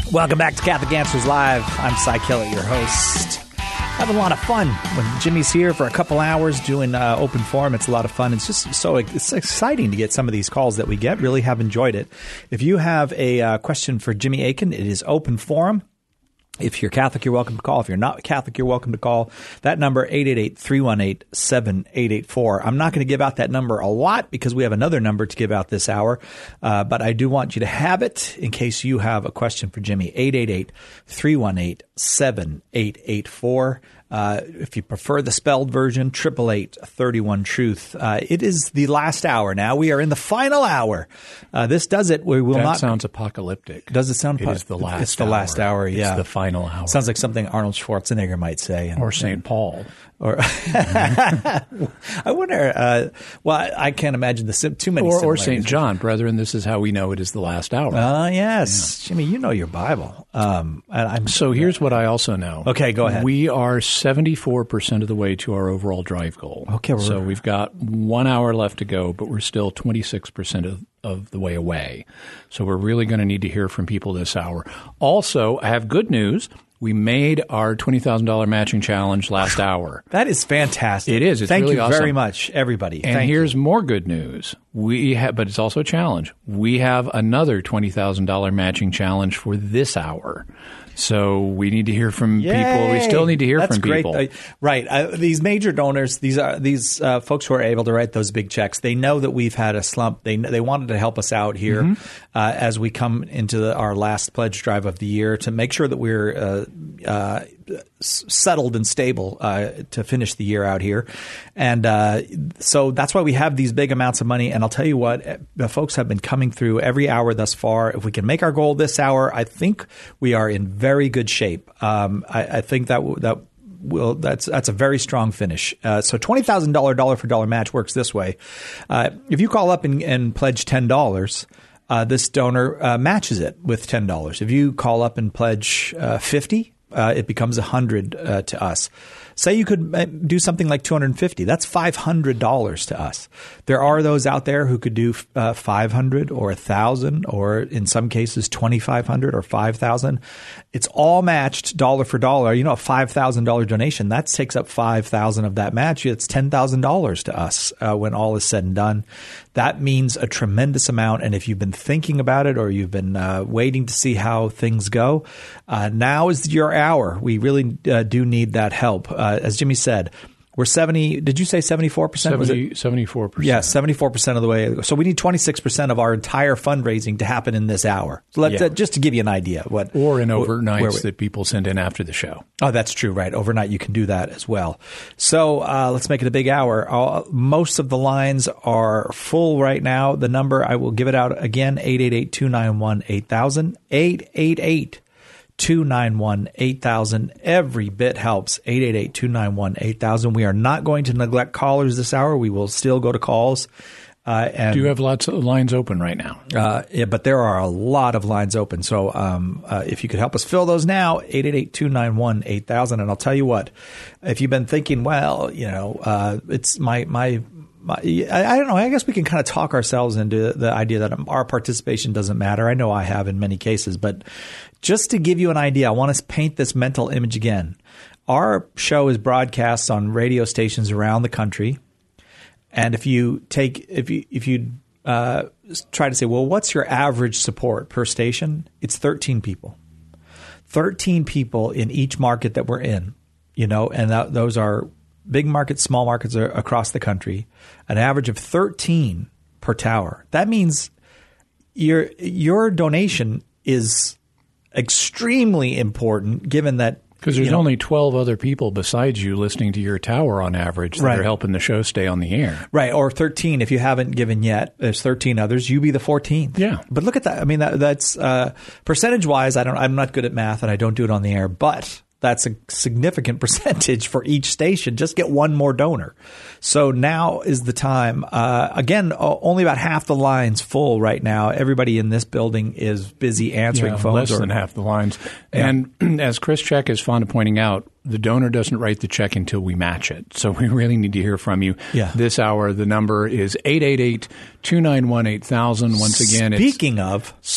Welcome back to Catholic Answers Live. I'm Cy Kellett, your host. Having a lot of fun when Jimmy's here for a couple hours doing open forum. It's a lot of fun. It's just it's exciting to get some of these calls that we get. Really have enjoyed it. If you have a question for Jimmy Akin, it is open forum. If you're Catholic, you're welcome to call. If you're not Catholic, you're welcome to call. That number, 888-318-7884. I'm not going to give out that number a lot because we have another number to give out this hour. But I do want you to have it in case you have a question for Jimmy. 888-318-7884. If you prefer the spelled version, 888-31-TRUTH. It is the last hour now. We are in the final hour. This does it. We will that not. That sounds apocalyptic. Does it sound It is the last hour. It's the last hour, yeah. It's the final hour. Sounds like something Arnold Schwarzenegger might say. Or St. Paul. Or I wonder, I can't imagine too many Or St. John. Brethren, this is how we know it is the last hour. Yes. Yeah. Jimmy, you know your Bible. So here's what I also know. Okay, go ahead. We are 74% of the way to our overall drive goal. Okay. So we've got 1 hour left to go, but we're still 26% of the way away. So we're really going to need to hear from people this hour. Also, I have good news. We made our $20,000 matching challenge last hour. That is fantastic. It is. It's Thank really you awesome. very much, everybody. And here's more good news. But it's also a challenge. We have another $20,000 matching challenge for this hour. So we need to hear from people. We still need to hear from people. Right. These major donors, these folks who are able to write those big checks, they know that we've had a slump. They wanted to help us out here as we come into our last pledge drive of the year to make sure that we're settled and stable to finish the year out here. And so that's why we have these big amounts of money. And I'll tell you what, the folks have been coming through every hour thus far. If we can make our goal this hour, I think we are in very good shape. I think that's a very strong finish. So $20,000 dollar for dollar match works this way. If you call up and pledge $10, this donor matches it with $10. If you call up and pledge $50, it becomes $100 to us. Say you could do something like $250. That's $500 to us. There are those out there who could do $500 or $1,000 or in some cases $2,500 or $5,000. It's all matched dollar for dollar. You know, a $5,000 donation, that takes up $5,000 of that match. It's $10,000 to us when all is said and done. That means a tremendous amount. And if you've been thinking about it or you've been waiting to see how things go, now is your hour. We really do need that help. As Jimmy said, we're 70. Did you say 74%? 74%. Yeah, 74% of the way. So we need 26% of our entire fundraising to happen in this hour. So just to give you an idea. Or in overnights that people send in after the show. Oh, that's true. Right. Overnight, you can do that as well. So let's make it a big hour. Most of the lines are full right now. The number, I will give it out again, 888-291-8000, 888-291-8000. Every bit helps. 888-291-8000. We are not going to neglect callers this hour. We will still go to calls. And do you have lots of lines open right now? Yeah, but there are a lot of lines open. So if you could help us fill those now, 888-291-8000. And I'll tell you what, if you've been thinking, well, it's my I don't know. I guess we can kind of talk ourselves into the idea that our participation doesn't matter. I know I have in many cases, but just to give you an idea, I want to paint this mental image again. Our show is broadcast on radio stations around the country. And if you try to say, well, what's your average support per station? It's 13 people. 13 people in each market that we're in, and those are big markets, small markets across the country, an average of 13 per tower. That means your donation is extremely important given that because there's only 12 other people besides you listening to your tower on average that are helping the show stay on the air. Right. Or 13 if you haven't given yet. There's 13 others. You be the 14th. Yeah. But look at that. I mean, that's percentage-wise, I'm not good at math and I don't do it on the air, but that's a significant percentage for each station. Just get one more donor. So now is the time. Again, only about half the lines full right now. Everybody in this building is busy answering phones. Less than half the lines. Yeah. And as Chris Check is fond of pointing out, the donor doesn't write the check until we match it. So we really need to hear from you. Yeah. This hour, the number is 888-291-8000. Once again, Speaking of...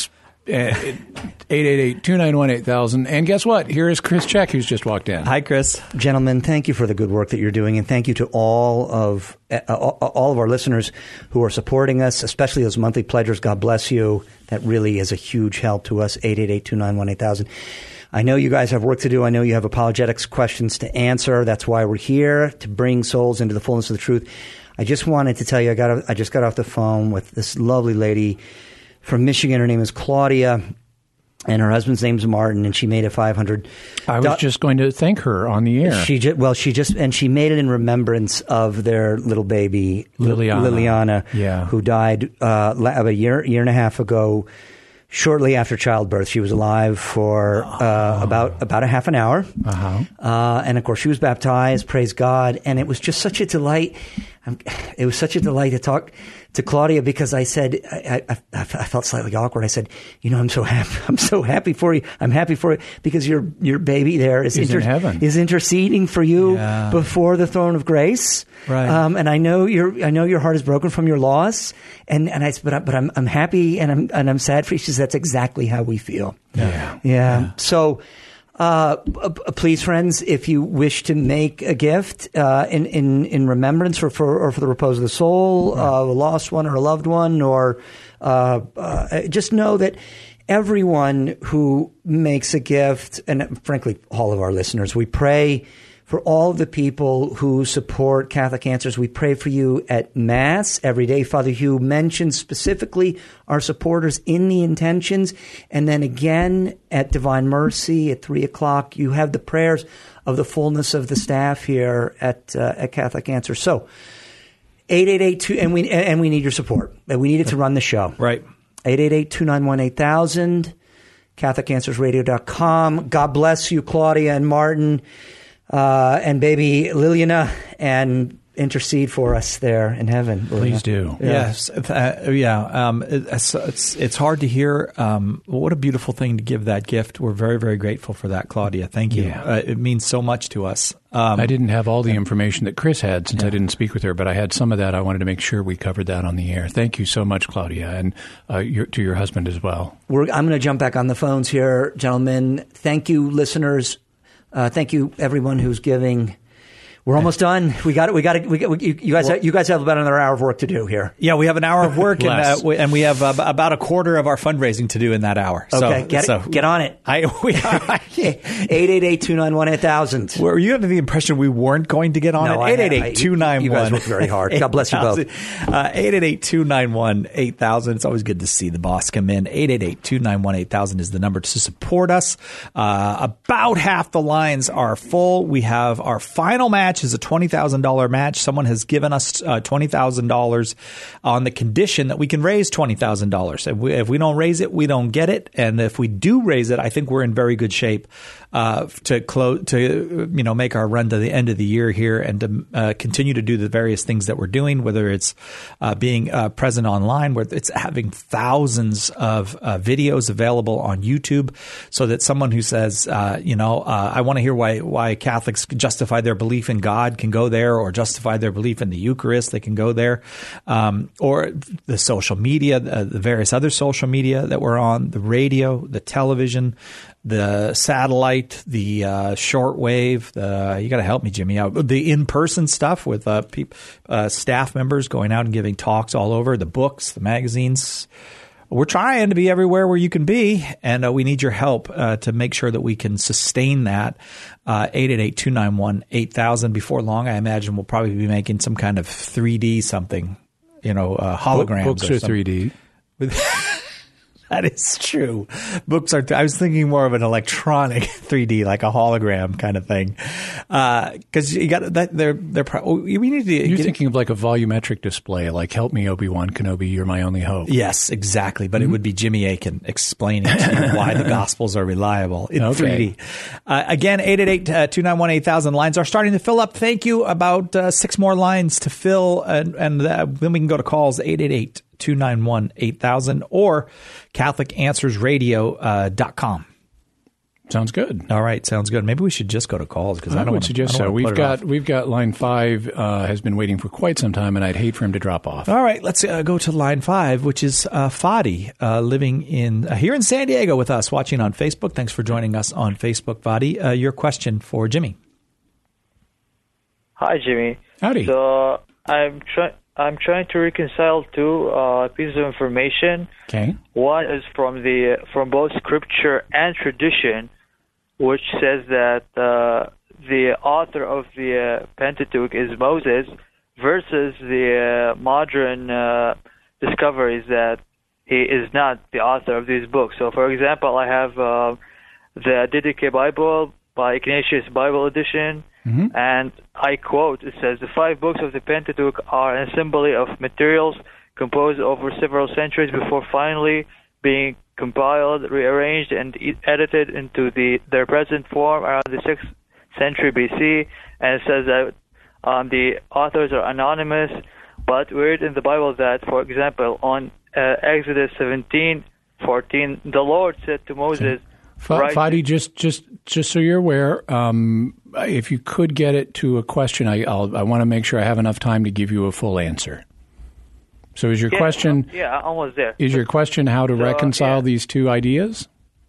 888-291-8000. And guess what? Here is Chris Check, who's just walked in. Hi, Chris. Gentlemen, thank you for the good work that you're doing, and thank you to all of our listeners who are supporting us, especially those monthly pledgers. God bless you. That really is a huge help to us. 888-291-8000. I know you guys have work to do. I know you have apologetics questions to answer. That's why we're here, to bring souls into the fullness of the truth. I just wanted to tell you, I just got off the phone with this lovely lady from Michigan. Her name is Claudia, and her husband's name's Martin, and she made a $500. I was just going to thank her on the air. She made it in remembrance of their little baby, Liliana, who died about a year and a half ago, shortly after childbirth. She was alive for about a half an hour, and of course she was baptized. Praise God! And it was just such a delight. It was such a delight to talk to Claudia, because I said, I felt slightly awkward. I said, I'm so happy. I'm so happy for you. I'm happy for you because your baby there is in heaven, is interceding for you before the throne of grace. Right. And I know your heart is broken from your loss. But I'm happy and I'm sad for you. She says, that's exactly how we feel. Yeah. So, please, friends, if you wish to make a gift in remembrance or for the repose of the soul, a lost one or a loved one, or just know that everyone who makes a gift, and frankly, all of our listeners, we pray for all of the people who support Catholic Answers. We pray for you at Mass every day. Father Hugh mentions specifically our supporters in the intentions. And then again at Divine Mercy at 3:00, you have the prayers of the fullness of the staff here at Catholic Answers. So 888-2, and we need your support. We need it to run the show. Right. 888-291-8000, CatholicAnswersRadio.com. God bless you, Claudia and Martin. And baby Liliana, and intercede for us there in heaven. Please do. Yes. It's hard to hear. What a beautiful thing to give that gift. We're very, very grateful for that, Claudia. Thank you. Yeah. It means so much to us. I didn't have all the information that Chris had since I didn't speak with her, but I had some of that. I wanted to make sure we covered that on the air. Thank you so much, Claudia, and to your husband as well. I'm going to jump back on the phones here, gentlemen. Thank you, listeners. Thank you, everyone who's giving. We're almost done. You guys have about another hour of work to do here. Yeah, we have an hour of work, and we have about a quarter of our fundraising to do in that hour. Okay, get on it. 888-291-8000. Were you under the impression we weren't going to get on it? 888-291. You guys worked very hard. God bless you both. 888-291-8000. It's always good to see the boss come in. 888-291-8000 is the number to support us. About half the lines are full. We have our final match is a $20,000 match. Someone has given us $20,000 on the condition that we can raise $20,000. If we don't raise it, we don't get it. And if we do raise it, I think we're in very good shape to make our run to the end of the year here and to continue to do the various things that we're doing, whether it's being present online, where it's having thousands of videos available on YouTube, so that someone who says, I want to hear why Catholics justify their belief in God can go there, or justify their belief in the Eucharist, they can go there, or the social media, the various other social media that we're on, the radio, the television, the satellite, the shortwave, you got to help me, Jimmy, out. The in-person stuff with staff members going out and giving talks all over, the books, the magazines. We're trying to be everywhere where you can be, and we need your help to make sure that we can sustain that. 888-291-8000. Before long, I imagine we'll probably be making some kind of 3D something, holograms. Books are 3D. That is true. Books are. I was thinking more of an electronic 3D, like a hologram kind of thing. Because you got that. We need to. You're thinking of like a volumetric display, like "Help me, Obi-Wan Kenobi, you're my only hope." Yes, exactly. But it would be Jimmy Akin explaining to you why the Gospels are reliable in 3D. Again, 888-291-8000 lines are starting to fill up. Thank you. About 6 more lines to fill, and then we can go to calls 888-291-8000 or CatholicAnswersRadio.com. Sounds good. All right, sounds good. Maybe we should just go to calls because I would suggest so. We've got line 5 has been waiting for quite some time, and I'd hate for him to drop off. All right, let's go to line 5, which is Fadi, living here in San Diego with us, watching on Facebook. Thanks for joining us on Facebook, Fadi. Your question for Jimmy. Hi, Jimmy. Howdy. So I'm trying to reconcile two pieces of information. Okay. One is from both scripture and tradition, which says that the author of the Pentateuch is Moses, versus the modern discoveries that he is not the author of these books. So, for example, I have the Didache Bible by Ignatius Bible Edition, and I quote, it says, "The 5 books of the Pentateuch are an assembly of materials composed over several centuries before finally being compiled, rearranged, and edited into their present form around the 6th century BC." And it says that the authors are anonymous, but we read in the Bible that, for example, on Exodus 17:14, the Lord said to Moses, Fadi, just so you're aware, if you could get it to a question, I want to make sure I have enough time to give you a full answer. So is your question? Yeah, almost there. Is your question how to reconcile these two ideas?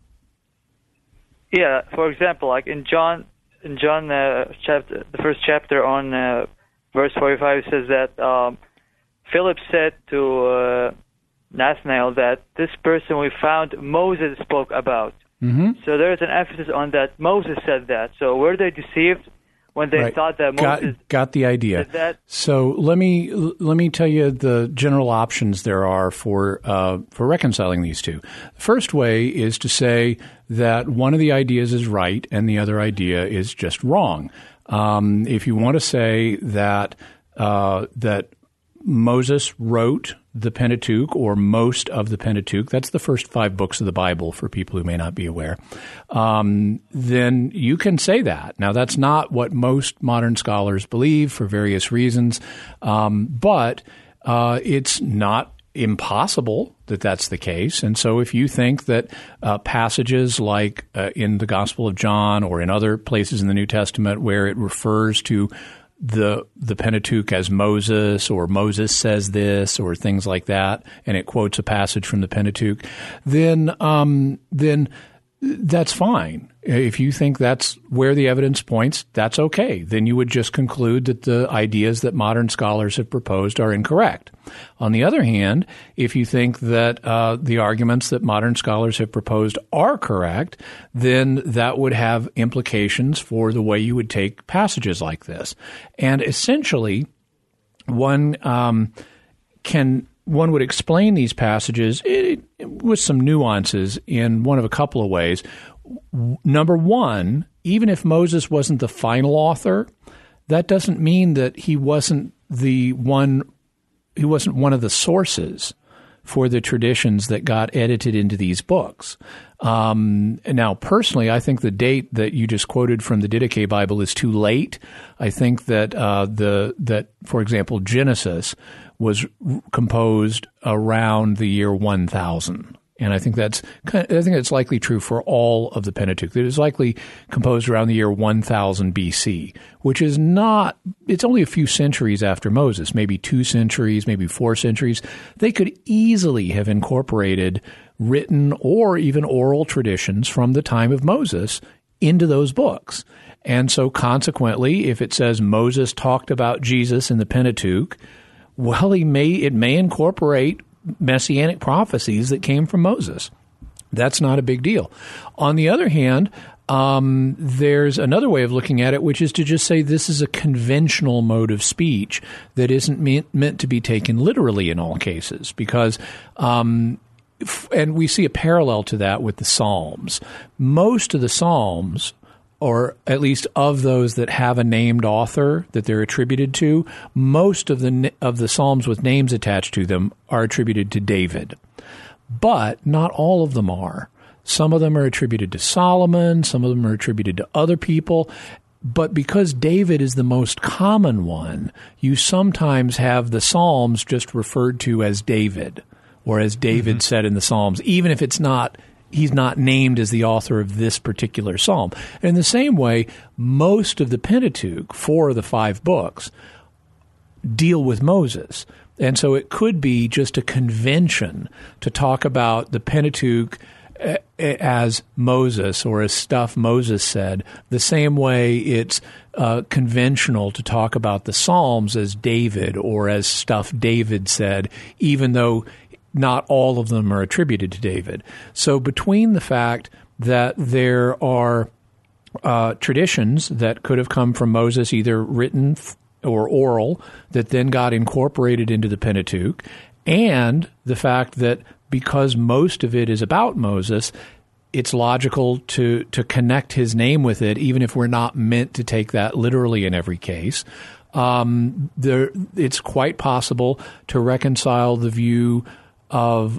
Yeah. For example, like in John chapter, the first chapter on verse 45, it says that Philip said to Nathanael that this person we found Moses spoke about. So there is an emphasis on that Moses said that. So were they deceived when they thought that Moses got the idea? Did that? So let me tell you the general options there are for reconciling these two. The first way is to say that one of the ideas is right and the other idea is just wrong. If you want to say that that Moses wrote the Pentateuch, or most of the Pentateuch, that's the first 5 books of the Bible for people who may not be aware, then you can say that. Now, that's not what most modern scholars believe for various reasons, but it's not impossible that that's the case. And so if you think that passages like in the Gospel of John or in other places in the New Testament where it refers to the Pentateuch as Moses, or Moses says this, or things like that, and it quotes a passage from the Pentateuch, then that's fine. If you think that's where the evidence points, that's okay. Then you would just conclude that the ideas that modern scholars have proposed are incorrect. On the other hand, if you think that the arguments that modern scholars have proposed are correct, then that would have implications for the way you would take passages like this. And essentially, one would explain these passages with some nuances in one of a couple of ways. Number one, even if Moses wasn't the final author, that doesn't mean that he wasn't one of the sources for the traditions that got edited into these books. Now, personally, I think the date that you just quoted from the Didache Bible is too late. I think that for example, Genesis was composed around the year 1000. And I think that's likely true for all of the Pentateuch. It is likely composed around the year 1000 BC, which is not – it's only a few centuries after Moses, maybe 2 centuries, maybe 4 centuries. They could easily have incorporated written or even oral traditions from the time of Moses into those books. And so consequently, if it says Moses talked about Jesus in the Pentateuch, well, it may incorporate messianic prophecies that came from Moses. That's not a big deal. On the other hand, there's another way of looking at it, which is to just say this is a conventional mode of speech that isn't meant to be taken literally in all cases, because and we see a parallel to that with the Psalms. Most of the Psalms, or at least of those that have a named author that they're attributed to, most of the Psalms with names attached to them are attributed to David. But not all of them are. Some of them are attributed to Solomon, some of them are attributed to other people. But because David is the most common one, you sometimes have the Psalms just referred to as David, or as David said in the Psalms, even if it's not he's not named as the author of this particular psalm. And in the same way, most of the Pentateuch, 4 of the 5 books, deal with Moses. And so it could be just a convention to talk about the Pentateuch as Moses or as stuff Moses said, the same way it's conventional to talk about the Psalms as David or as stuff David said, even though not all of them are attributed to David. So between the fact that there are traditions that could have come from Moses, either written or oral, that then got incorporated into the Pentateuch, and the fact that because most of it is about Moses, it's logical to connect his name with it, even if we're not meant to take that literally in every case. It's quite possible to reconcile the view of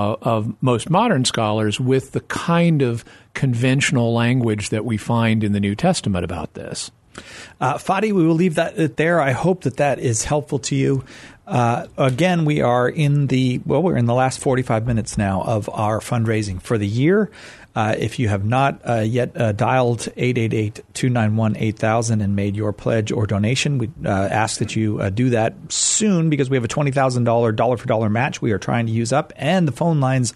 most modern scholars with the kind of conventional language that we find in the New Testament about this. Fadi, we will leave that there. I hope that is helpful to you. Again, we're in the last 45 minutes now of our fundraising for the year. If you have not yet dialed 888-291-8000 and made your pledge or donation, we ask that you do that soon, because we have a $20,000 dollar-for-dollar match we are trying to use up, and the phone lines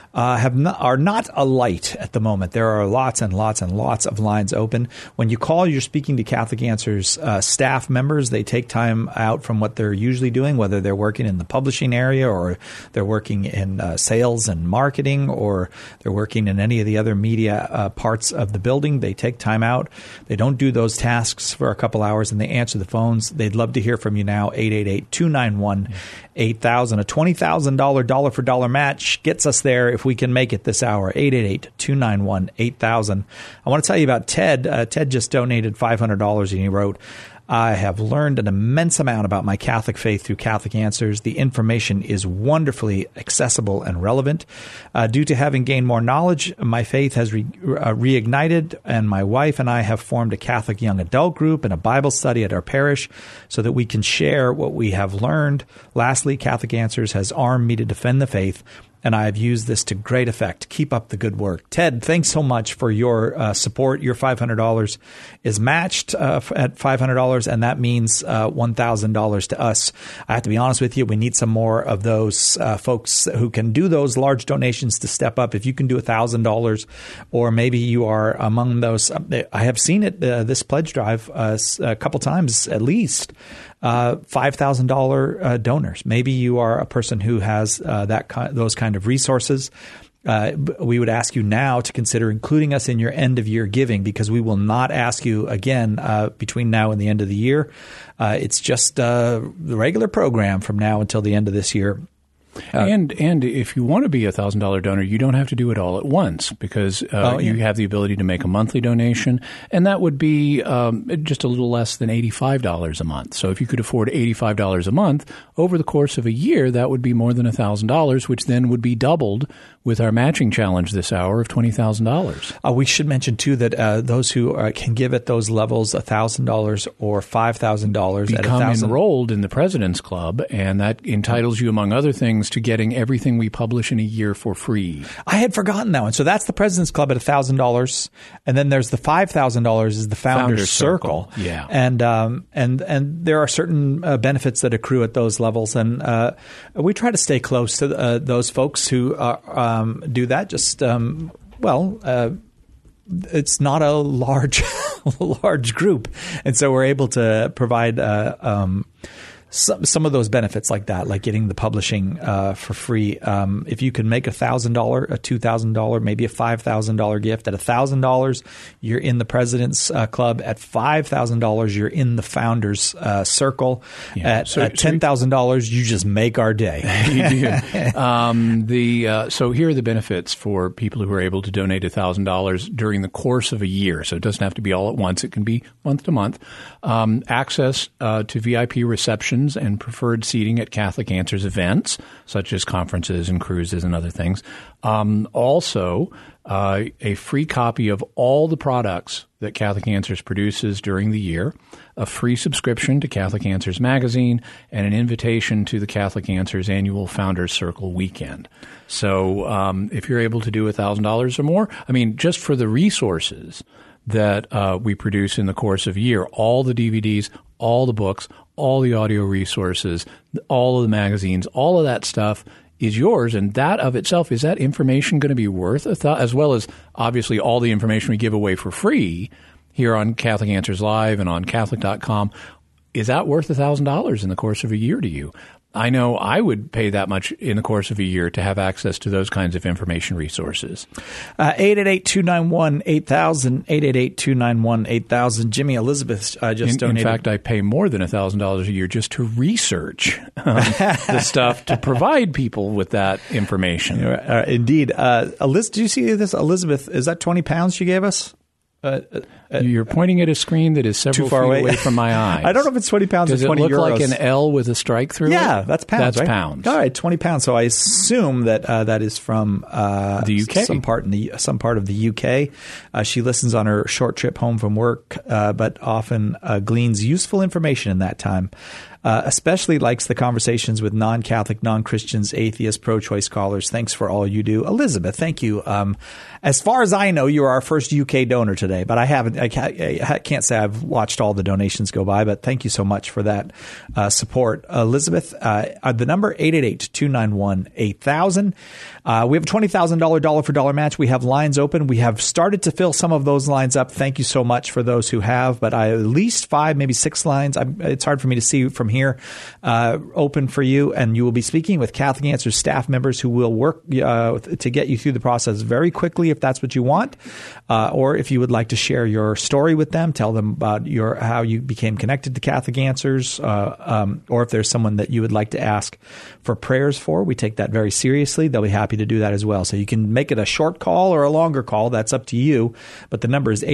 are not alight at the moment. There are lots and lots and lots of lines open. When you call, you're speaking to Catholic Answers staff members. They take time out from what they're usually doing, whether they're working in the publishing area or they're working in sales and marketing, or they're working in any of the other media parts of the building. They take time out. They don't do those tasks for a couple hours, and they answer the phones. They'd love to hear from you now. 888-291-8000. A $20,000 dollar-for-dollar match gets us there if we can make it this hour. 888-291-8000. I want to tell you about Ted. Ted just donated $500, and he wrote, I have learned an immense amount about my Catholic faith through Catholic Answers. The information is wonderfully accessible and relevant. Due to having gained more knowledge, my faith has reignited, and my wife and I have formed a Catholic young adult group and a Bible study at our parish so that we can share what we have learned. Lastly, Catholic Answers has armed me to defend the faith, and I have used this to great effect. Keep up the good work. Ted, thanks so much for your support. Your $500 is matched at $500, and that means $1,000 to us. I have to be honest with you, we need some more of those folks who can do those large donations to step up. If you can do $1,000, or maybe you are among those. I have seen it, this pledge drive, a couple times at least. $5,000 donors. Maybe you are a person who has those kind of resources. We would ask you now to consider including us in your end-of-year giving, because we will not ask you again between now and the end of the year. It's just the regular program from now until the end of this year. And if you want to be a $1,000 donor, you don't have to do it all at once, because you have the ability to make a monthly donation, and that would be just a little less than $85 a month. So if you could afford $85 a month over the course of a year, that would be more than $1,000, which then would be doubled with our matching challenge this hour of $20,000. We should mention, too, that those who can give at those levels, $1,000 or $5,000, become enrolled in the President's Club, and that entitles you, among other things, to getting everything we publish in a year for free. I had forgotten that one. So that's the President's Club at $1,000, and then there's the $5,000 is the Founders Circle. Yeah, and there are certain benefits that accrue at those levels, and we try to stay close to those folks who do that. Just it's not a large group, and so we're able to provide some of those benefits like that, like getting the publishing for free. If you can make $1,000, a $2,000, maybe a $5,000 gift. At $1,000, you're in the President's Club. At $5,000, you're in the Founders Circle. Yeah. At $10,000, you just make our day. You do. So here are the benefits for people who are able to donate $1,000 during the course of a year. So it doesn't have to be all at once. It can be month to month. Access to VIP receptions options and preferred seating at Catholic Answers events, such as conferences and cruises and other things. Also, a free copy of all the products that Catholic Answers produces during the year, a free subscription to Catholic Answers magazine, and an invitation to the Catholic Answers annual Founders Circle weekend. So if you're able to do $1,000 or more, I mean, just for the resources that we produce in the course of a year, all the DVDs, all the books, all the audio resources, all of the magazines, all of that stuff is yours, and that of itself, is that information going to be worth as well as obviously all the information we give away for free here on Catholic Answers Live and on Catholic.com, is that worth $1,000 in the course of a year to you? I know I would pay that much in the course of a year to have access to those kinds of information resources. 888-291-8000, 888-291-8000. Jimmy, Elizabeth just donated. In fact, I pay more than $1,000 a year just to research the stuff to provide people with that information. Indeed. Did you see this? Elizabeth, is that 20 pounds she gave us? You're pointing at a screen that is several feet away from my eyes. I don't know if it's 20 pounds or 20 euros. Does it look like an L with a strike through it? Yeah, that's pounds. That's right? pounds. All right, 20 pounds. So I assume that that is from the UK, some part of the UK. She listens on her short trip home from work, but often gleans useful information in that time. Especially likes the conversations with non-Catholic, non-Christians, atheists, pro-choice scholars. Thanks for all you do. Elizabeth, thank you. As far as I know, you are our first UK donor today, but I can't say I've watched all the donations go by, but thank you so much for that support. Elizabeth, the number 888-291-8000. We have a $20,000 dollar for dollar match. We have lines open. We have started to fill some of those lines up. Thank you so much for those who have, but at least 5, maybe 6 lines. It's hard for me to see from here open for you, and you will be speaking with Catholic Answers staff members who will work to get you through the process very quickly if that's what you want, or if you would like to share your story with them, tell them about how you became connected to Catholic Answers, or if there's someone that you would like to ask for prayers for. We take that very seriously. They'll be happy to do that as well. So you can make it a short call or a longer call. That's up to you. But the number is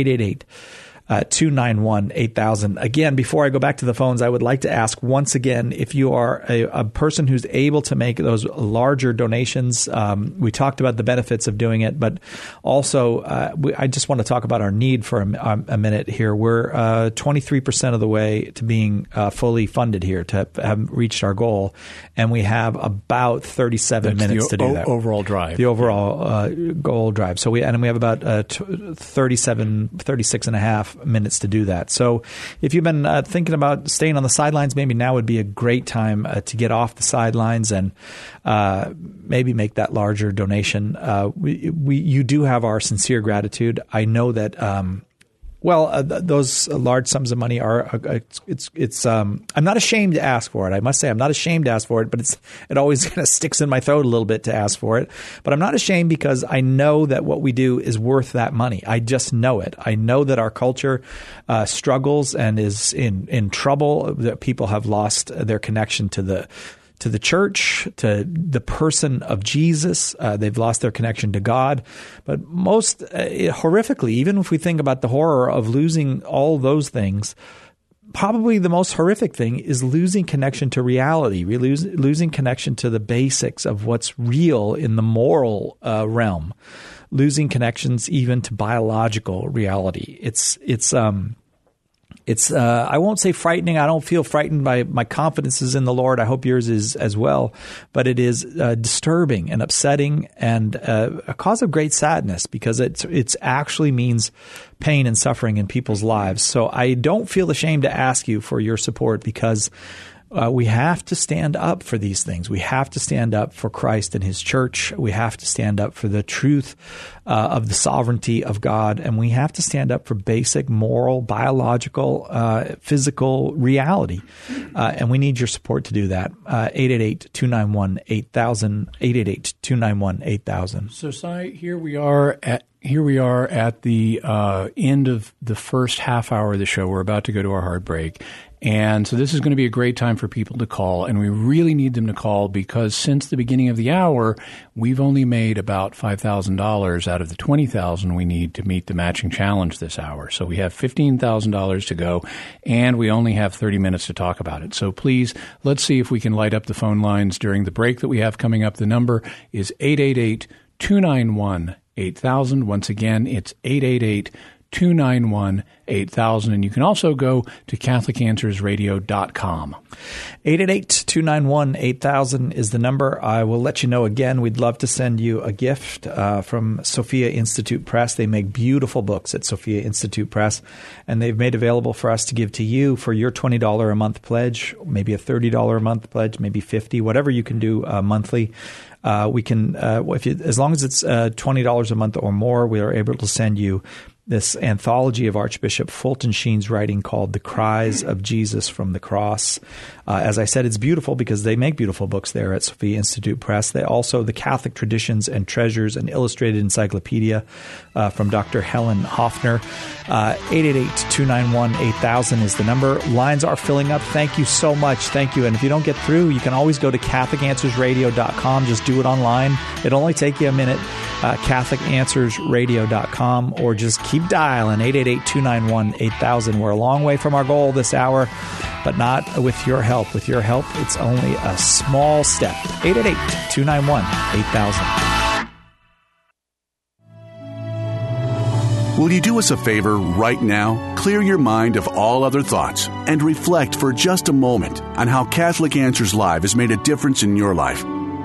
888-291-8000. Again, before I go back to the phones, I would like to ask once again, if you are a person who's able to make those larger donations, we talked about the benefits of doing it, but also I just want to talk about our need for a minute here. We're 23% of the way to being fully funded here, to have reached our goal, and we have about 37 minutes to do that. Overall drive. The overall goal drive. So we have about 36 and a half minutes to do that. So if you've been thinking about staying on the sidelines, maybe now would be a great time to get off the sidelines and maybe make that larger donation. You do have our sincere gratitude. I know that those large sums of money are I'm not ashamed to ask for it. I must say I'm not ashamed to ask for it, but it always kind of sticks in my throat a little bit to ask for it. But I'm not ashamed because I know that what we do is worth that money. I just know it. I know that our culture struggles and is in trouble. That people have lost their connection to the church, to the person of Jesus. They've lost their connection to God. But most horrifically, even if we think about the horror of losing all those things, probably the most horrific thing is losing connection to reality, losing connection to the basics of what's real in the moral realm, losing connections even to biological reality. It's I won't say frightening. I don't feel frightened by my confidence is in the Lord. I hope yours is as well. But it is disturbing and upsetting and a cause of great sadness because it actually means pain and suffering in people's lives. So I don't feel ashamed to ask you for your support because we have to stand up for these things. We have to stand up for Christ and His church. We have to stand up for the truth of the sovereignty of God. And we have to stand up for basic moral, biological, physical reality. And we need your support to do that. 888-291-8000, 888-291-8000. So, Cy, here we are at the end of the first half hour of the show. We're about to go to our hard break. And so this is going to be a great time for people to call, and we really need them to call because since the beginning of the hour, we've only made about $5,000 out of the $20,000 we need to meet the matching challenge this hour. So we have $15,000 to go, and we only have 30 minutes to talk about it. So please, let's see if we can light up the phone lines during the break that we have coming up. The number is 888-291-8000. Once again, it's 888-291-8000. And you can also go to CatholicAnswersRadio.com. 888-291-8000 is the number. I will let you know again. We'd love to send you a gift from Sophia Institute Press. They make beautiful books at Sophia Institute Press, and they've made available for us to give to you for your $20 a month pledge, maybe a $30 a month pledge, maybe $50, whatever you can do monthly. We can, as long as it's $20 a month or more, we are able to send you this anthology of Archbishop Fulton Sheen's writing called The Cries of Jesus from the Cross. As I said, it's beautiful because they make beautiful books there at Sophia Institute Press. They also, The Catholic Traditions and Treasures, an illustrated encyclopedia from Dr. Helen Hoffner. 888-291-8000 is the number. Lines are filling up. Thank you so much. Thank you. And if you don't get through, you can always go to CatholicAnswersRadio.com. Just do it online. It'll only take you a minute. CatholicAnswersRadio.com, or just keep dialing 888-291-8000. We're a long way from our goal this hour, but not with your help. With your help, it's only a small step. 888-291-8000. Will you do us a favor right now? Clear your mind of all other thoughts and reflect for just a moment on how Catholic Answers Live has made a difference in your life.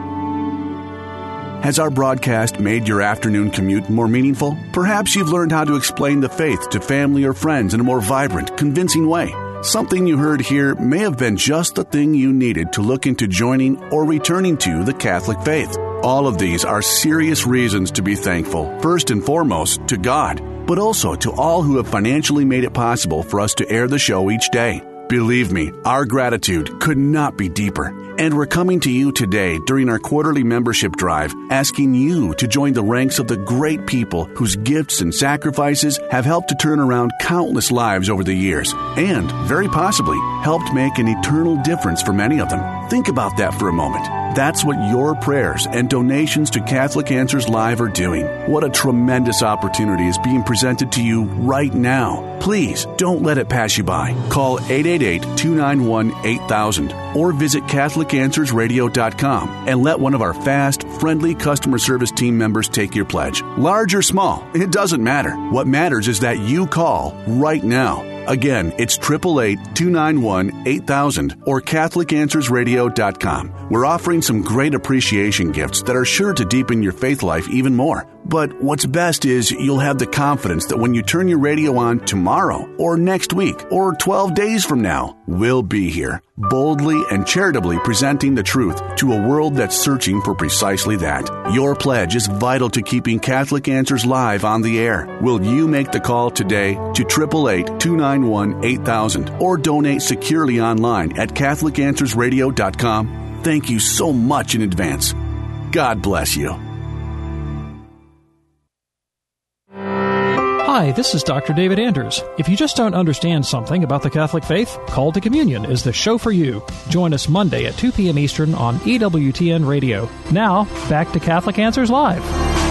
Has our broadcast made your afternoon commute more meaningful? Perhaps you've learned how to explain the faith to family or friends in a more vibrant, convincing way. Something you heard here may have been just the thing you needed to look into joining or returning to the Catholic faith. All of these are serious reasons to be thankful, first and foremost to God, but also to all who have financially made it possible for us to air the show each day. Believe me, our gratitude could not be deeper. And we're coming to you today during our quarterly membership drive, asking you to join the ranks of the great people whose gifts and sacrifices have helped to turn around countless lives over the years, and, very possibly, helped make an eternal difference for many of them. Think about that for a moment. That's what your prayers and donations to Catholic Answers Live are doing. What a tremendous opportunity is being presented to you right now. Please don't let it pass you by. Call 888-291-8000 or visit CatholicAnswersRadio.com and let one of our fast, friendly customer service team members take your pledge. Large or small, it doesn't matter. What matters is that you call right now. Again, it's 888-291-8000 or CatholicAnswersRadio.com. We're offering some great appreciation gifts that are sure to deepen your faith life even more. But what's best is you'll have the confidence that when you turn your radio on tomorrow or next week or 12 days from now, we'll be here, boldly and charitably presenting the truth to a world that's searching for precisely that. Your pledge is vital to keeping Catholic Answers Live on the air. Will you make the call today to 888-291-8000 or donate securely online at CatholicAnswersRadio.com? Thank you so much in advance. God bless you. Hi, this is Dr. David Anders. If you just don't understand something about the Catholic faith, Call to Communion is the show for you. Join us Monday at 2 p.m. Eastern on EWTN Radio. Now, back to Catholic Answers Live.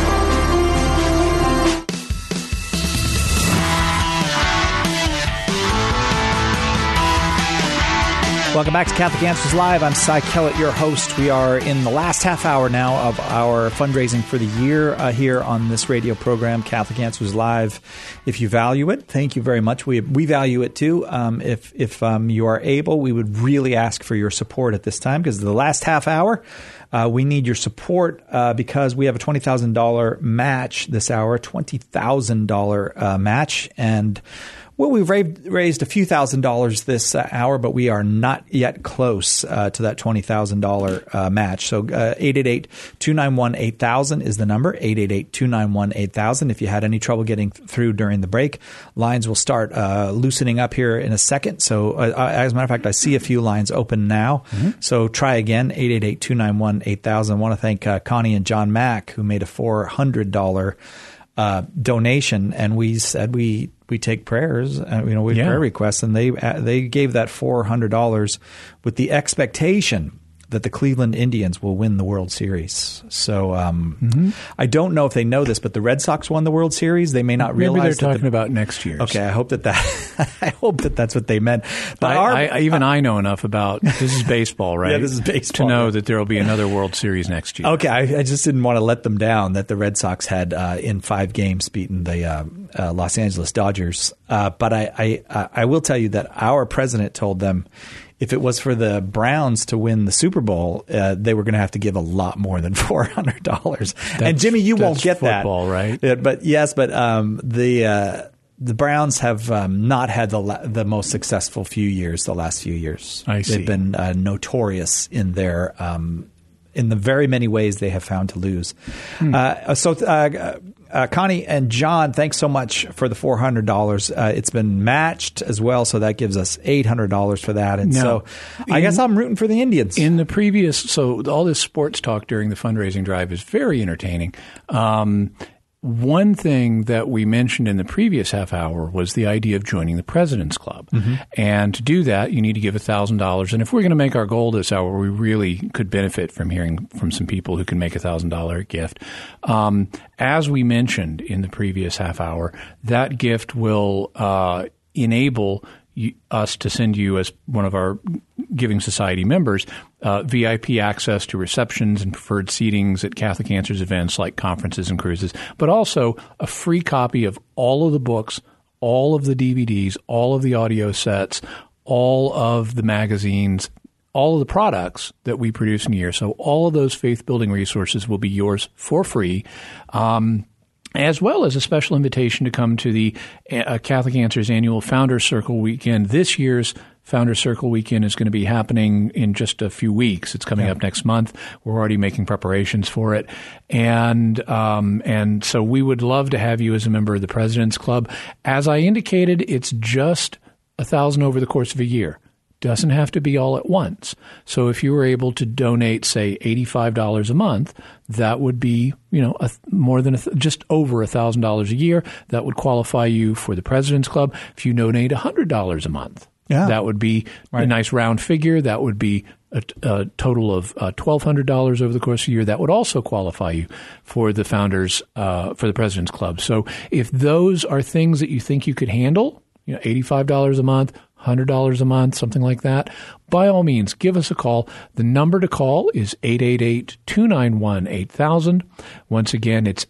Welcome back to Catholic Answers Live. I'm Cy Kellett, your host. We are in the last half hour now of our fundraising for the year here on this radio program, Catholic Answers Live. If you value it, thank you very much. We value it too. If you are able, we would really ask for your support at this time, because the last half hour, we need your support because we have a $20,000 match this hour, $20,000 match. And well, we've raised a few $1,000s this hour, but we are not yet close to that $20,000 match. So 888-291-8000 is the number, 888-291-8000. If you had any trouble getting through during the break, lines will start loosening up here in a second. So as a matter of fact, I see a few lines open now. Mm-hmm. So try again, 888-291-8000. I want to thank Connie and John Mack, who made a $400 donation, and we said we take prayers, we prayer requests, and they gave that $400 with the expectation that the Cleveland Indians will win the World Series. So I don't know if they know this, but the Red Sox won the World Series. They may not realize. Maybe they're talking about next year. Okay, I hope that's what they meant. But I know enough about this is baseball, right? Yeah, this is baseball. To know that there will be another World Series next year. Okay, I just didn't want to let them down that the Red Sox had in 5 games beaten the Los Angeles Dodgers. But I will tell you that our president told them, if it was for the Browns to win the Super Bowl, they were going to have to give a lot more than $400. And Jimmy, you won't get football, that, right? But yes, but the Browns have not had the most successful few years. The last few years, I see. They've been notorious in their in the very many ways they have found to lose. Connie and John, thanks so much for the $400. It's been matched as well, so that gives us $800 for that. And so I guess I'm rooting for the Indians. In the previous, so all this sports talk during the fundraising drive is very entertaining. One thing that we mentioned in the previous half hour was the idea of joining the President's Club. And to do that, you need to give $1,000. And if we're going to make our goal this hour, we really could benefit from hearing from some people who can make $1,000 gift. As we mentioned in the previous half hour, that gift will enable us to send you, as one of our Giving Society members, VIP access to receptions and preferred seatings at Catholic Answers events like conferences and cruises, but also a free copy of all of the books, all of the DVDs, all of the audio sets, all of the magazines, all of the products that we produce in a year. So all of those faith-building resources will be yours for free. As well as a special invitation to come to the Catholic Answers annual Founders Circle weekend. This year's Founders Circle weekend is going to be happening in just a few weeks. It's coming up next month. We're already making preparations for it. And so we would love to have you as a member of the President's Club. As I indicated, it's just $1,000 over the course of a year. Doesn't have to be all at once. So if you were able to donate, say, $85 a month, that would be, more than just over $1,000 a year. That would qualify you for the President's Club. If you donate $100 a month, that would be a nice round figure. That would be a total of $1,200 over the course of a year. That would also qualify you for the Founders, for the President's Club. So if those are things that you think you could handle, $85 a month, $100 a month, something like that, by all means, give us a call. The number to call is 888-291-8000. Once again, it's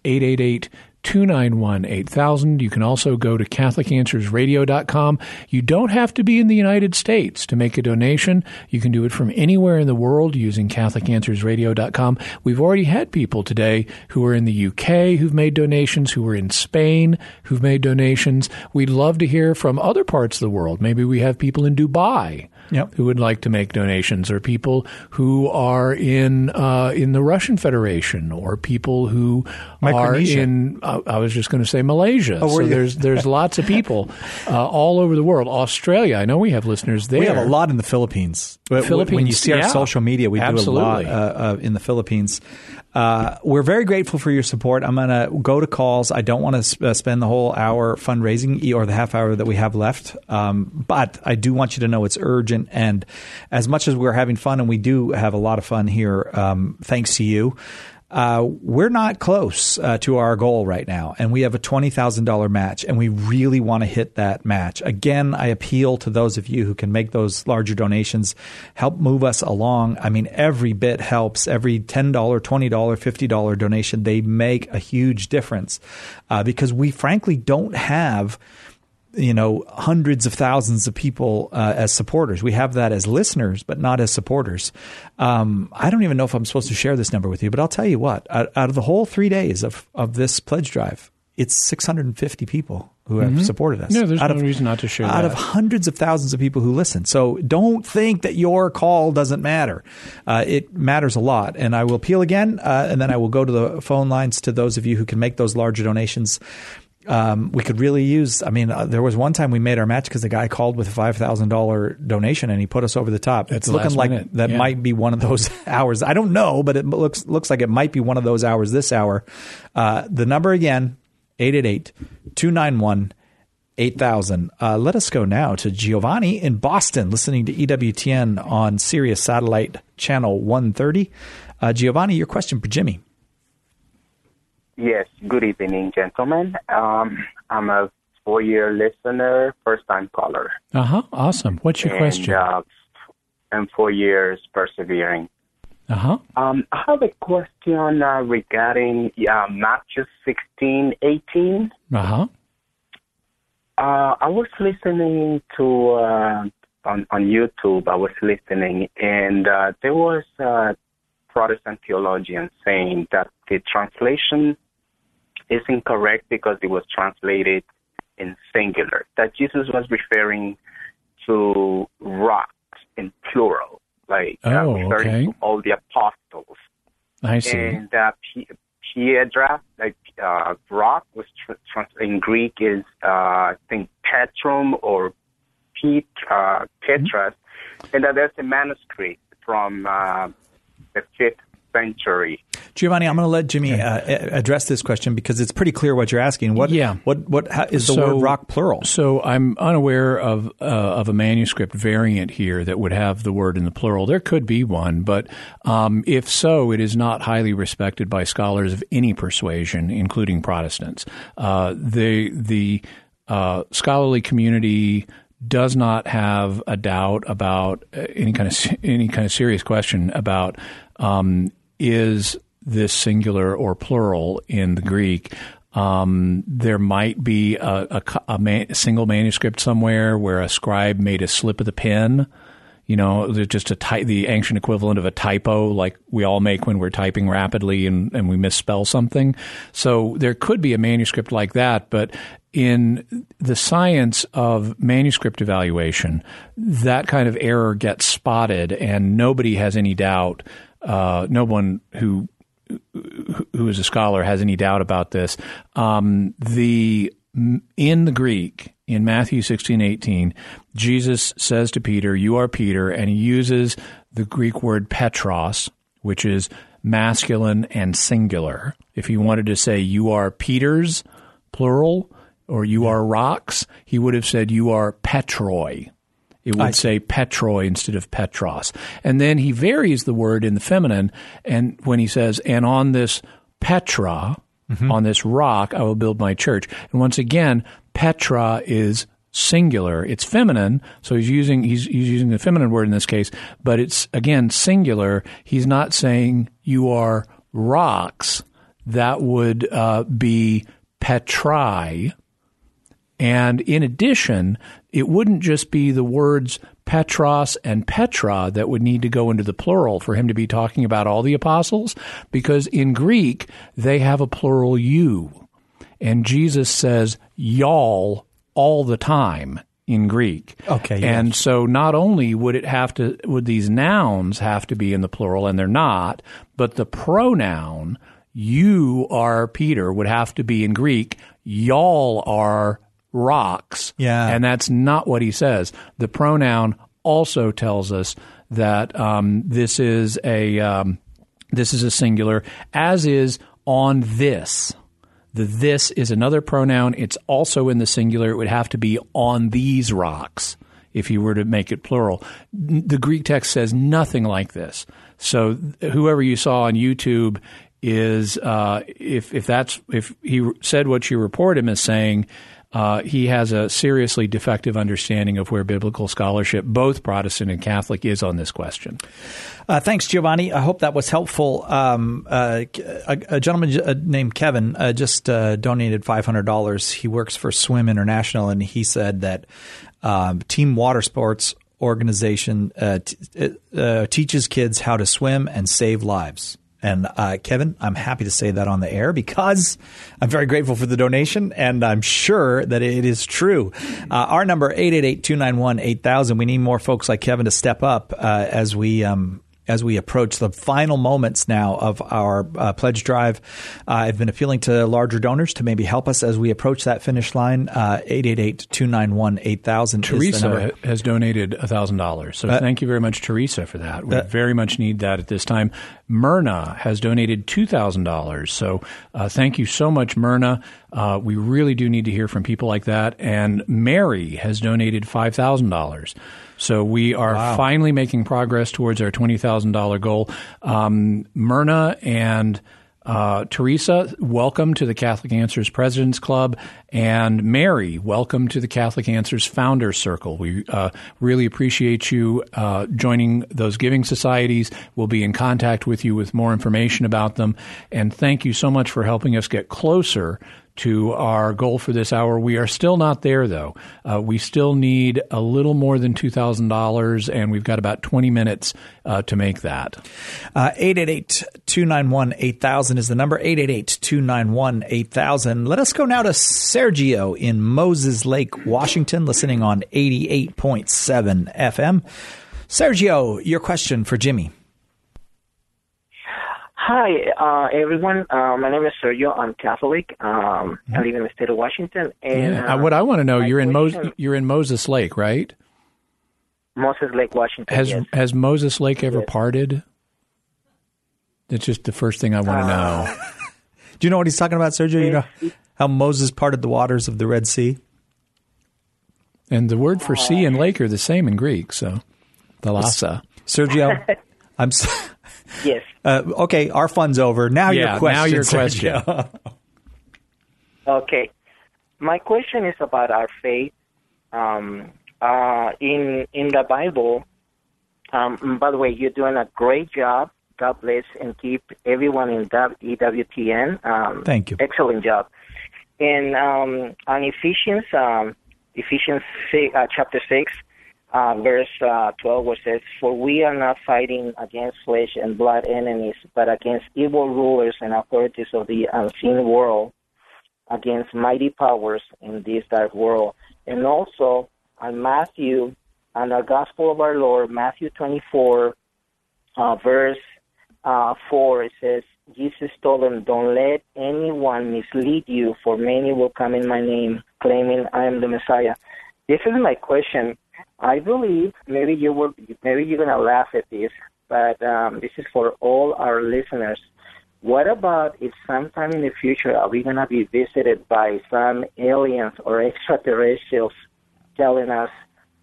888-291-8000. You can also go to CatholicAnswersRadio.com. You don't have to be in the United States to make a donation. You can do it from anywhere in the world using CatholicAnswersRadio.com. We've already had people today who are in the UK who've made donations, who are in Spain who've made donations. We'd love to hear from other parts of the world. Maybe we have people in Dubai who would like to make donations, or people who are in the Russian Federation, or people who are in I was just going to say Malaysia. So there's lots of people all over the world. Australia, I know we have listeners there. We have a lot in the Philippines. When you see our social media, we do a lot in the Philippines. We're very grateful for your support. I'm going to go to calls. I don't want to spend the whole hour fundraising or the half hour that we have left. But I do want you to know it's urgent. And as much as we're having fun, and we do have a lot of fun here, thanks to you, we're not close to our goal right now, and we have a $20,000 match, and we really want to hit that match. Again, I appeal to those of you who can make those larger donations, help move us along. I mean, every bit helps. Every $10, $20, $50 donation, they make a huge difference because we frankly don't have hundreds of thousands of people as supporters. We have that as listeners, but not as supporters. I don't even know if I'm supposed to share this number with you, but I'll tell you what, out of the whole 3 days of this pledge drive, it's 650 people who have supported us. No, there's no reason not to share that. Out of hundreds of thousands of people who listen. So don't think that your call doesn't matter. It matters a lot. And I will appeal again, and then I will go to the phone lines to those of you who can make those larger donations. We could really use, there was one time we made our match because the guy called with a $5,000 donation and he put us over the top. It's looking like that might be one of those hours. I don't know, but it looks like it might be one of those hours this hour. The number again, 888-291-8000. 8000. Let us go now to Giovanni in Boston, listening to EWTN on Sirius Satellite Channel 130. Giovanni, your question for Jimmy. Yes, good evening, gentlemen. I'm a 4-year listener, first-time caller. Awesome. What's your question? And 4 years persevering. I have a question regarding Matthew 16:18. I was listening to on YouTube. I was listening, and there was a Protestant theologian saying that the translation is incorrect because it was translated in singular. That Jesus was referring to rocks in plural, like referring to all the apostles. I see. And Piedra, like rock, was in Greek is I think Petrum or Petras, and that there's a manuscript from the 5th century. Giovanni, I'm going to let Jimmy address this question because it's pretty clear what you're asking. What is the word rock plural? So I'm unaware of a manuscript variant here that would have the word in the plural. There could be one, but if so, it is not highly respected by scholars of any persuasion, including Protestants. The scholarly community does not have a doubt about any kind of serious question about is this singular or plural in the Greek. There might be a single manuscript somewhere where a scribe made a slip of the pen. Just the ancient equivalent of a typo, like we all make when we're typing rapidly and we misspell something. So there could be a manuscript like that, but in the science of manuscript evaluation, that kind of error gets spotted, and nobody has any doubt. No one who is a scholar has any doubt about this. In the Greek, in Matthew 16:18, Jesus says to Peter, "You are Peter," and he uses the Greek word Petros, which is masculine and singular. If he wanted to say, "You are Peters," plural, or "You are rocks," he would have said, "You are Petroi." It would say Petroi instead of Petros. And then he varies the word in the feminine, and when he says, "And on this Petra," on this rock, I will build my church. And once again, Petra is singular. It's feminine, so he's using the feminine word in this case, but it's, again, singular. He's not saying "you are rocks." That would be Petrai. And in addition, it wouldn't just be the words Petros and Petra that would need to go into the plural for him to be talking about all the apostles, because in Greek, they have a plural you. And Jesus says y'all all the time in Greek. Okay. Yes. And so not only would these nouns have to be in the plural, and they're not, but the pronoun "you are Peter" would have to be in Greek. Y'all are rocks. Yeah. And that's not what he says. The pronoun also tells us that this is a singular, as is "on this." The "this" is another pronoun. It's also in the singular. It would have to be "on these rocks" if you were to make it plural. The Greek text says nothing like this. So whoever you saw on YouTube is if he said what you report him as saying, he has a seriously defective understanding of where biblical scholarship, both Protestant and Catholic, is on this question. Thanks, Giovanni. I hope that was helpful. A gentleman named Kevin just donated $500. He works for Swim International, and he said that Team Water Sports organization teaches kids how to swim and save lives. And Kevin, I'm happy to say that on the air because I'm very grateful for the donation, and I'm sure that it is true. Our number, 888-291-8000. We need more folks like Kevin to step up as we approach the final moments now of our pledge drive. I've been appealing to larger donors to maybe help us as we approach that finish line. 888-291-8000. Teresa has donated $1,000. So thank you very much, Teresa, for that. We very much need that at this time. Myrna has donated $2,000. So thank you so much, Myrna. We really do need to hear from people like that. And Mary has donated $5,000. So we are finally making progress towards our $20,000 goal. Myrna and Teresa, welcome to the Catholic Answers President's Club. And Mary, welcome to the Catholic Answers Founders Circle. We really appreciate you joining those giving societies. We'll be in contact with you with more information about them. And thank you so much for helping us get closer to our goal for this hour. We are still not there, though. We still need a little more than $2,000, and we've got about 20 minutes to make that. 888-291-8000 is the number, 888-291-8000. Let us go now to Sergio in Moses Lake, Washington, listening on 88.7 FM. Sergio, your question for Jimmy. Hi, everyone. My name is Sergio. I'm Catholic. I live in the state of Washington. And what I want to know, you're in Moses Lake, right? Moses Lake, Washington. Has Moses Lake ever parted? That's just the first thing I want to know. Do you know what he's talking about, Sergio? You know how Moses parted the waters of the Red Sea? And the word for sea and lake are the same in Greek, so thalassa. Sergio, I'm Yes. Okay, our fun's over. Now your question. Now your question. Okay. My question is about our faith. In the Bible, by the way, you're doing a great job. God bless and keep everyone in EWTN. Thank you. Excellent job. And on Ephesians 6, chapter 6, verse 12, where it says, "For we are not fighting against flesh and blood enemies, but against evil rulers and authorities of the unseen world, against mighty powers in this dark world." And also on Matthew, on the Gospel of our Lord, Matthew 24, verse 4, it says, Jesus told them, "Don't let anyone mislead you, for many will come in my name, claiming I am the Messiah." This is my question. I believe, maybe you're gonna laugh at this, but this is for all our listeners. What about if sometime in the future are we gonna be visited by some aliens or extraterrestrials telling us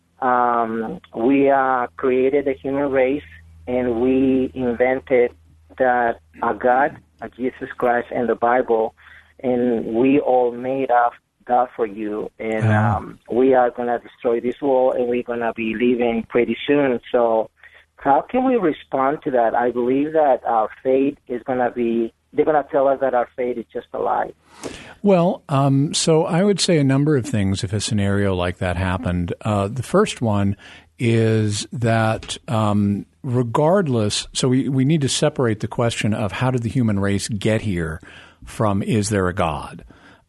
we created the human race and we invented that a God, a Jesus Christ, and the Bible, and we all made up God for you, and we are going to destroy this world, and we're going to be leaving pretty soon. So how can we respond to that? I believe that our faith is going to be, they're going to tell us that our faith is just a lie. Well, so I would say a number of things if a scenario like that happened. The first one is that regardless, so we need to separate the question of how did the human race get here from is there a God?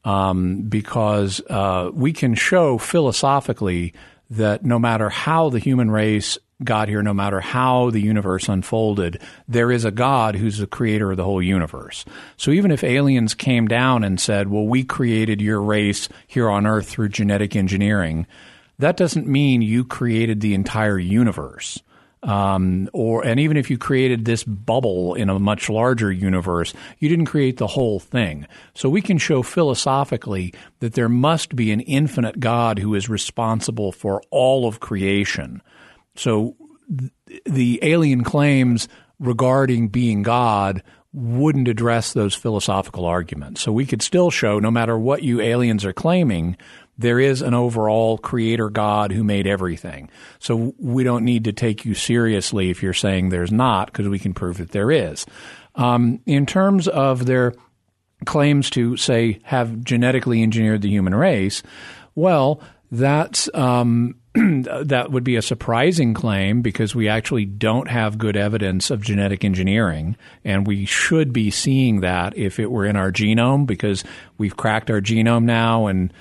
Because we can show philosophically that no matter how the human race got here, no matter how the universe unfolded, there is a God who's the creator of the whole universe. So even if aliens came down and said, well, we created your race here on Earth through genetic engineering, that doesn't mean you created the entire universe. And even if you created this bubble in a much larger universe, you didn't create the whole thing. So we can show philosophically that there must be an infinite God who is responsible for all of creation. So the alien claims regarding being God wouldn't address those philosophical arguments. So we could still show, no matter what you aliens are claiming, there is an overall creator God who made everything. So we don't need to take you seriously if you're saying there's not, because we can prove that there is. In terms of their claims to, say, have genetically engineered the human race, well, that's that would be a surprising claim because we actually don't have good evidence of genetic engineering, and we should be seeing that if it were in our genome, because we've cracked our genome now, and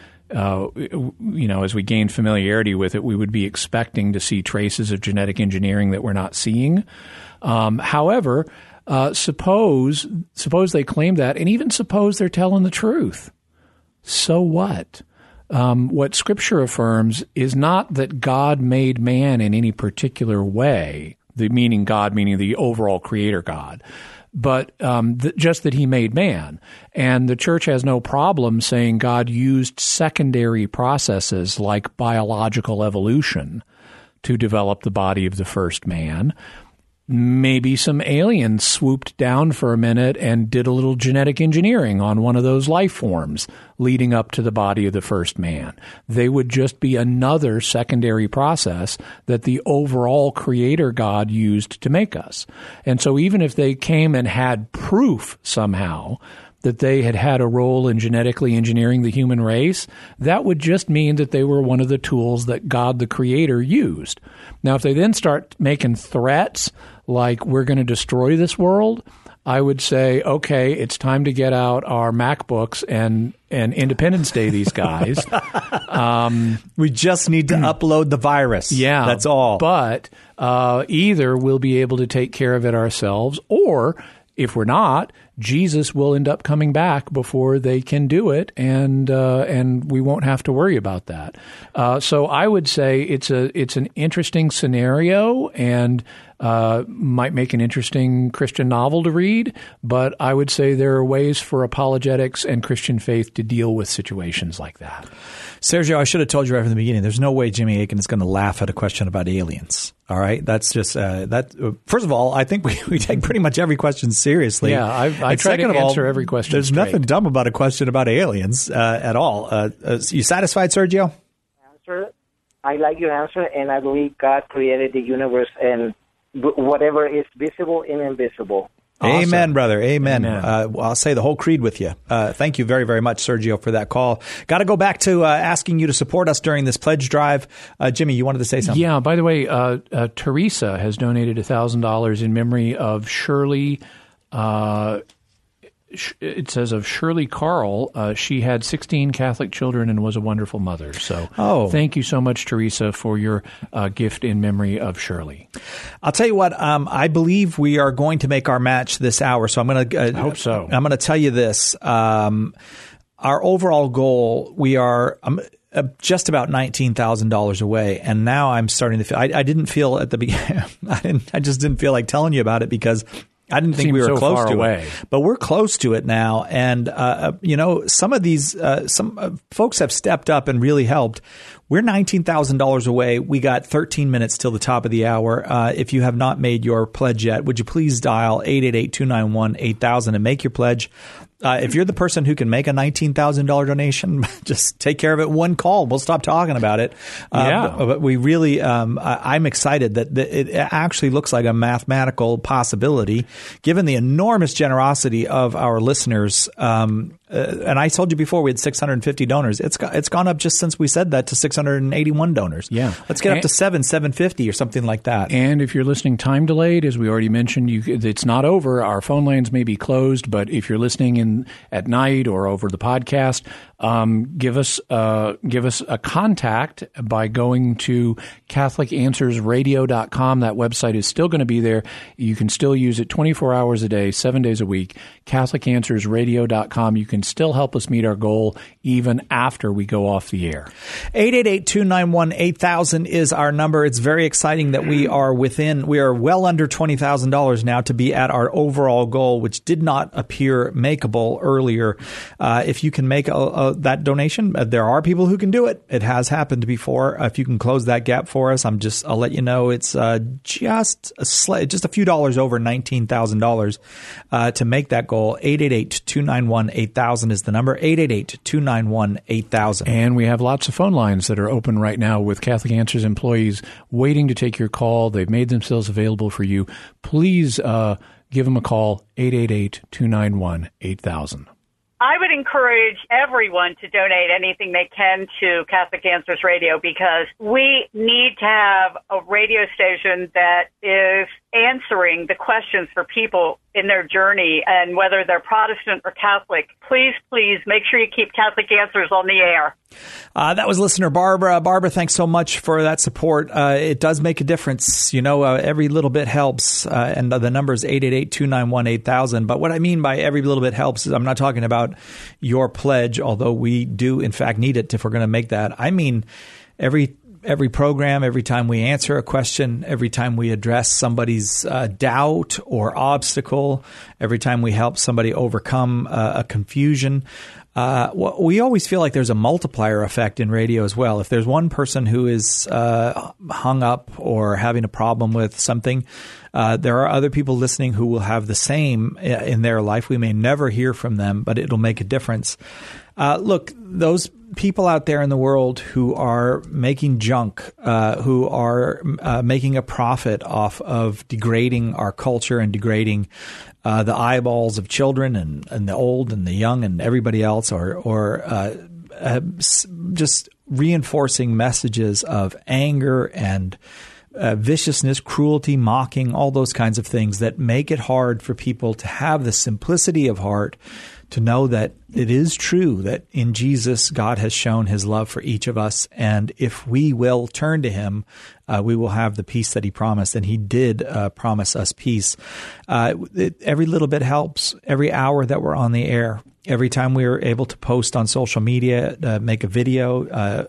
as we gain familiarity with it, we would be expecting to see traces of genetic engineering that we're not seeing. However, suppose they claim that, and even suppose they're telling the truth. So what? What Scripture affirms is not that God made man in any particular way, meaning God, meaning the overall creator God, but just that he made man. And the church has no problem saying God used secondary processes like biological evolution to develop the body of the first man. Maybe some aliens swooped down for a minute and did a little genetic engineering on one of those life forms leading up to the body of the first man. They would just be another secondary process that the overall creator God used to make us. And so even if they came and had proof somehow that they had a role in genetically engineering the human race, that would just mean that they were one of the tools that God the Creator used. Now, if they then start making threats like we're going to destroy this world, I would say, okay, it's time to get out our MacBooks and Independence Day these guys. We just need to upload the virus. Yeah. That's all. But either we'll be able to take care of it ourselves, or if we're not, Jesus will end up coming back before they can do it, and we won't have to worry about that. So I would say it's an interesting scenario, and might make an interesting Christian novel to read. But I would say there are ways for apologetics and Christian faith to deal with situations like that. Sergio, I should have told you right from the beginning. There's no way Jimmy Akin is going to laugh at a question about aliens. All right, that's just that. First of all, I think we take pretty much every question seriously. Yeah, I try to answer every question. There's nothing dumb about a question about aliens at all. You satisfied, Sergio? Answer. I like your answer, and I believe God created the universe and whatever is visible and invisible. Awesome. Amen, brother. Amen. I'll say the whole creed with you. Thank you very, very much, Sergio, for that call. Got to go back to asking you to support us during this pledge drive. Jimmy, you wanted to say something? Yeah. By the way, Teresa has donated $1,000 in memory of Shirley. It says of Shirley Carl. She had 16 Catholic children and was a wonderful mother. So thank you so much, Teresa, for your gift in memory of Shirley. I'll tell you what, I believe we are going to make our match this hour. So I'm going to I hope so. I'm going to tell you this. Our overall goal, we are just about $19,000 away. And now I'm starting to feel, I didn't feel at the beginning, I just didn't feel like telling you about it because I didn't think we were close to it, but we're close to it now. And, some of these, some folks have stepped up and really helped. We're $19,000 away. We got 13 minutes till the top of the hour. If you have not made your pledge yet, would you please dial 888-291-8000 and make your pledge? If you're the person who can make a $19,000 donation, just take care of it. One call. We'll stop talking about it. But we really, I'm excited that it actually looks like a mathematical possibility, given the enormous generosity of our listeners. And I told you before we had 650 donors. It's gone up just since we said that to 681 donors. Yeah. Let's get up to 750 or something like that. And if you're listening time delayed, as we already mentioned, it's not over. Our phone lines may be closed, but if you're listening at night or over the podcast, give us a contact by going to CatholicAnswersRadio.com. That website is still going to be there. You can still use it 24 hours a day, 7 days a week. CatholicAnswersRadio.com. You can still help us meet our goal even after we go off the air. 888-291-8000 is our number. It's very exciting that we are well under $20,000 now to be at our overall goal, which did not appear makeable earlier. If you can make that donation, there are people who can do it. It has happened before. If you can close that gap for us, I'll let you know it's just a few dollars over $19,000 to make that goal. 888-291-8000 is the number. 888-291-8000. And we have lots of phone lines that are open right now with Catholic Answers employees waiting to take your call. They've made themselves available for you. Please give them a call, 888-291-8000. I would encourage everyone to donate anything they can to Catholic Answers Radio because we need to have a radio station that is answering the questions for people in their journey, and whether they're Protestant or Catholic, please make sure you keep Catholic Answers on the air. That was listener Barbara. Barbara, thanks so much for that support. It does make a difference. Every little bit helps, and the number is 888-291-8000. But what I mean by every little bit helps is I'm not talking about your pledge, although we do, in fact, need it if we're going to make that. I mean, every every program, every time we answer a question, every time we address somebody's doubt or obstacle, every time we help somebody overcome a confusion, we always feel like there's a multiplier effect in radio as well. If there's one person who is hung up or having a problem with something, there are other people listening who will have the same in their life. We may never hear from them, but it'll make a difference. Look, those people out there in the world who are making junk, who are making a profit off of degrading our culture and degrading the eyeballs of children and the old and the young and everybody else, or just reinforcing messages of anger and viciousness, cruelty, mocking, all those kinds of things that make it hard for people to have the simplicity of heart to know that it is true that in Jesus, God has shown his love for each of us. And if we will turn to him, we will have the peace that he promised. And he did promise us peace. Every little bit helps. Every hour that we're on the air, every time we are able to post on social media, make a video,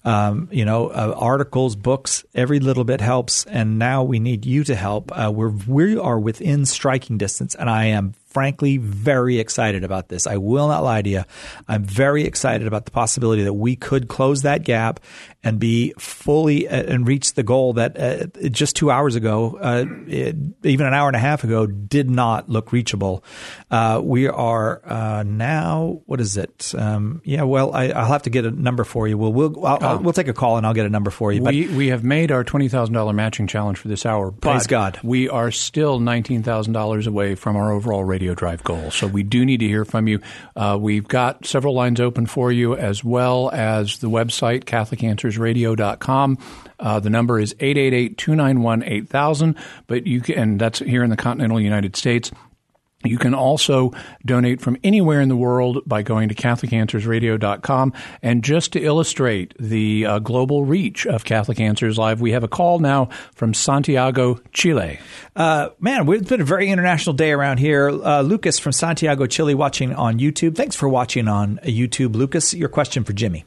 articles, books, every little bit helps. And now we need you to help. We are within striking distance, and I am frankly very excited about this. I will not lie to you. I'm very excited about the possibility that we could close that gap and be fully and reach the goal that just 2 hours ago, even an hour and a half ago, did not look reachable. We are now, what is it? I'll have to get a number for you. We'll take a call and I'll get a number for you. We have made our $20,000 matching challenge for this hour. Praise God. We are still $19,000 away from our overall Radio Drive goal. So we do need to hear from you. We've got several lines open for you, as well as the website, CatholicAnswersRadio.com. The number is 888-291-8000, and that's here in the continental United States. You can also donate from anywhere in the world by going to CatholicAnswersRadio.com. And just to illustrate the global reach of Catholic Answers Live, we have a call now from Santiago, Chile. It's been a very international day around here. Lucas from Santiago, Chile, watching on YouTube. Thanks for watching on YouTube. Lucas, your question for Jimmy.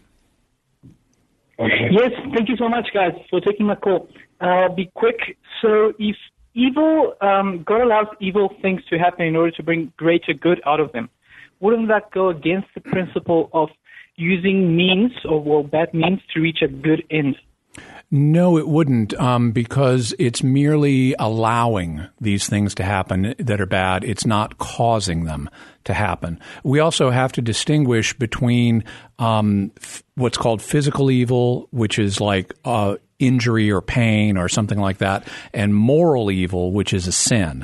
Yes, thank you so much, guys, for taking my call. I'll be quick. So if God allows evil things to happen in order to bring greater good out of them, wouldn't that go against the principle of using means or bad means to reach a good end? No, it wouldn't, because it's merely allowing these things to happen that are bad. It's not causing them to happen. We also have to distinguish between what's called physical evil, which is like injury or pain or something like that, and moral evil, which is a sin.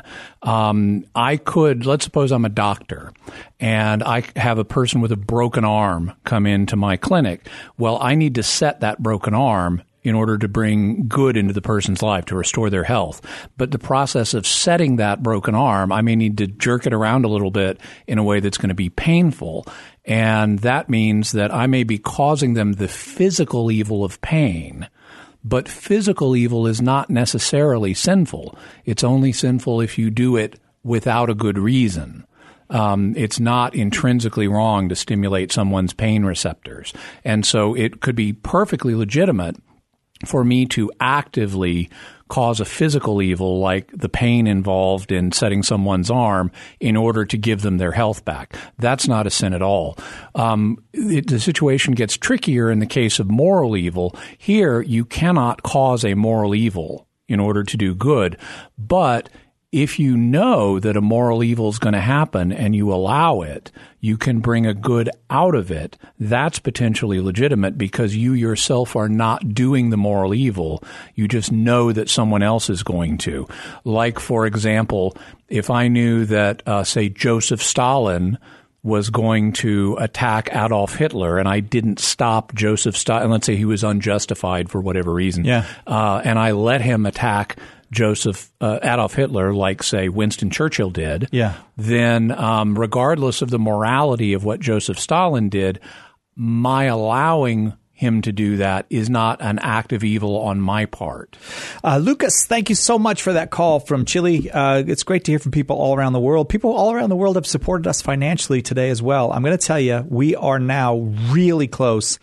Let's suppose I'm a doctor and I have a person with a broken arm come into my clinic. Well, I need to set that broken arm in order to bring good into the person's life, to restore their health. But the process of setting that broken arm, I may need to jerk it around a little bit in a way that's going to be painful. And that means that I may be causing them the physical evil of pain. But physical evil is not necessarily sinful. It's only sinful if you do it without a good reason. It's not intrinsically wrong to stimulate someone's pain receptors. And so it could be perfectly legitimate for me to actively cause a physical evil, like the pain involved in setting someone's arm, in order to give them their health back. That's not a sin at all. The situation gets trickier in the case of moral evil. Here, you cannot cause a moral evil in order to do good, but if you know that a moral evil is going to happen and you allow it, you can bring a good out of it. That's potentially legitimate because you yourself are not doing the moral evil. You just know that someone else is going to. Like, for example, if I knew that, say, Joseph Stalin was going to attack Adolf Hitler, and I didn't stop Joseph Stalin, let's say he was unjustified for whatever reason, and I let him attack Adolf Hitler, like, say, Winston Churchill did, then regardless of the morality of what Joseph Stalin did, my allowing him to do that is not an act of evil on my part. Lucas, thank you so much for that call from Chile. It's great to hear from people all around the world. People all around the world have supported us financially today as well. I'm going to tell you, we are now really close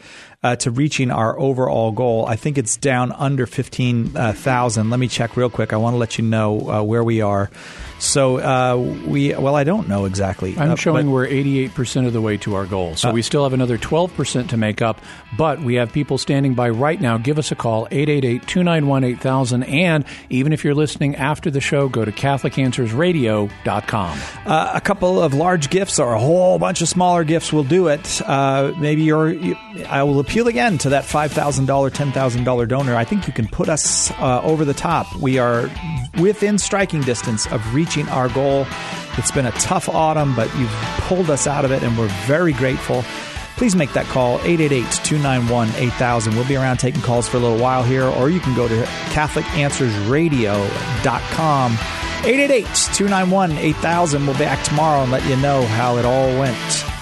to reaching our overall goal. I think it's down under 15,000. Let me check real quick. I want to let you know where we are. So I don't know exactly. I'm showing we're 88% of the way to our goal. So we still have another 12% to make up, but we have people standing by right now. Give us a call, 888-291-8000. And even if you're listening after the show, go to CatholicAnswersRadio.com. A couple of large gifts or a whole bunch of smaller gifts will do it. Maybe I will appeal again to that $5,000, $10,000 donor. I think you can put us over the top. We are within striking distance of reaching our goal. It's been a tough autumn, but you've pulled us out of it, and we're very grateful. Please make that call, 888-291-8000. We'll be around taking calls for a little while here, or you can go to CatholicAnswersRadio.com. 888-291-8000. We'll be back tomorrow and let you know how it all went.